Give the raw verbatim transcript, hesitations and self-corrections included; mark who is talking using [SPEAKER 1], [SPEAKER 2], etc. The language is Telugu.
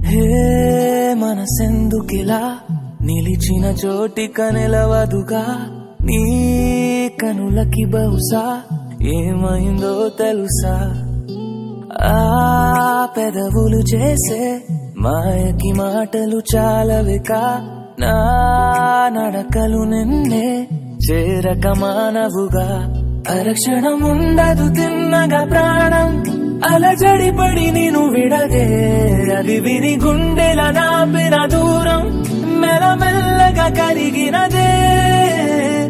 [SPEAKER 1] హే మనసెందుకిలా నిలిచిన చోటిక నిలవదుగా నీ కనులకి బహుశా ఏమైందో తెలుసా ఆ పెదవులు చేసే మాయకి మాటలు చాలవిక నా నడకలు నిన్నే చేరక మానవుగా అరక్షణం ఉండదు తిన్నగా ప్రాణం అలజడి పడి నేను విడదే అది విని గుండెల నాపిన దూరం మెల్లమెల్లగా కరిగినదే